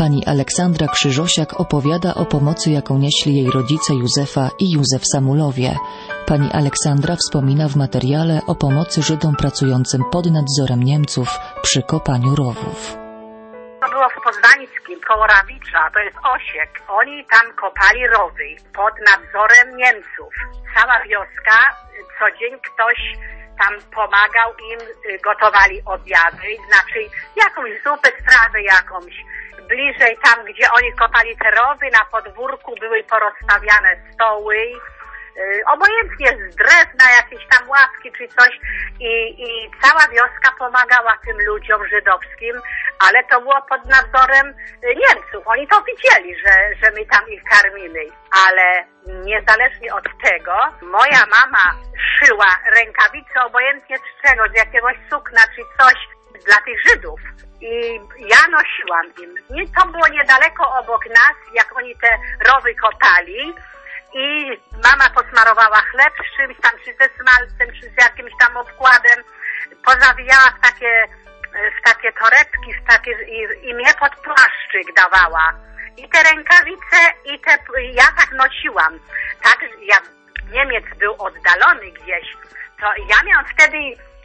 Pani Aleksandra Krzyżosiak opowiada o pomocy, jaką nieśli jej rodzice Józefa i Józef Samulowie. Pani Aleksandra wspomina w materiale o pomocy Żydom pracującym pod nadzorem Niemców przy kopaniu rowów. To było w Poznańskim, koło Rawicza, to jest Osiek. Oni tam kopali rowy pod nadzorem Niemców. Cała wioska, co dzień ktoś tam pomagał im, gotowali obiady, znaczy jakąś zupę, strawę jakąś. Bliżej tam, gdzie oni kopali te rowy, na podwórku były porozstawiane stoły, obojętnie z drewna, jakieś tam ławki czy coś i cała wioska pomagała tym ludziom żydowskim, ale to było pod nadzorem Niemców. Oni to widzieli, że my tam ich karmimy, ale niezależnie od tego moja mama szyła rękawice obojętnie z czego, z jakiegoś sukna czy coś dla tych Żydów. I ja nosiłam im. To było niedaleko obok nas, jak oni te rowy kopali. I mama posmarowała chleb z czymś tam, czy ze smalcem, czy z jakimś tam obkładem. Pozawijała w takie torebki, i mnie pod płaszczyk dawała. I te rękawice, ja tak nosiłam. Tak, jak Niemiec był oddalony gdzieś, to ja miałam wtedy,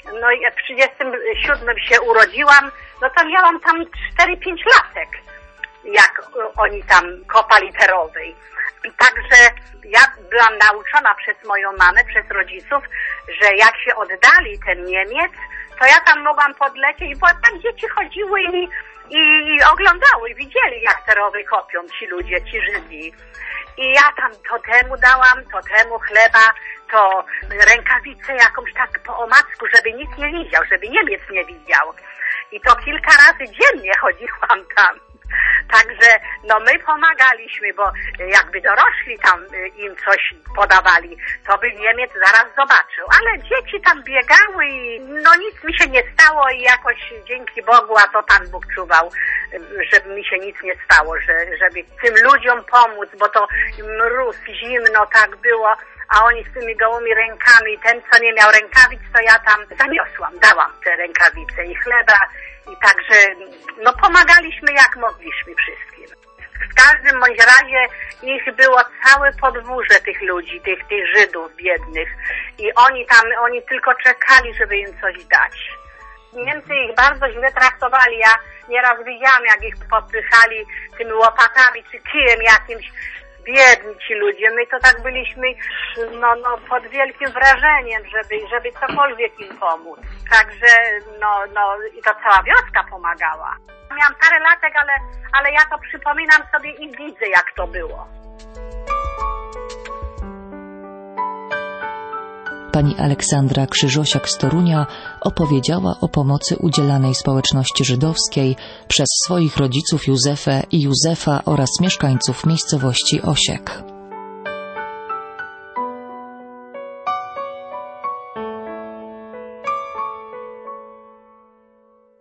w 37 się urodziłam, no to miałam tam 4-5 latek, jak oni tam kopali te rowy. Także ja byłam nauczona przez moją mamę, przez rodziców, że jak się oddali ten Niemiec, to ja tam mogłam podlecieć, bo tam dzieci chodziły i oglądały, widzieli jak te rowy kopią ci ludzie, ci Żydzi. I ja tam to temu dałam, to temu chleba, to rękawicę jakąś tak po omacku, żeby nikt nie widział, żeby Niemiec nie widział. I to kilka razy dziennie chodziłam tam. Także my pomagaliśmy, bo jakby dorośli tam im coś podawali, to by Niemiec zaraz zobaczył. Ale dzieci tam biegały i nic mi się nie stało i jakoś dzięki Bogu, a to Pan Bóg czuwał, żeby mi się nic nie stało, żeby tym ludziom pomóc, bo to mróz, zimno tak było, a oni z tymi gołymi rękami, ten co nie miał rękawic, to ja tam zaniosłam, dałam te rękawice i chleba. I także, pomagaliśmy jak mogliśmy wszystkim. W każdym bądź razie ich było całe podwórze tych ludzi, tych Żydów biednych. I oni tylko czekali, żeby im coś dać. Niemcy ich bardzo źle traktowali. Ja nieraz widziałam, jak ich popychali tymi łopatami czy kijem jakimś. Biedni ci ludzie. My to tak byliśmy pod wielkim wrażeniem, żeby cokolwiek im pomóc. Także i to cała wioska pomagała. Miałam parę latek, ale ja to przypominam sobie i widzę, jak to było. Pani Aleksandra Krzyżosiak z Torunia opowiedziała o pomocy udzielanej społeczności żydowskiej przez swoich rodziców Józefę i Józefa oraz mieszkańców miejscowości Osiek.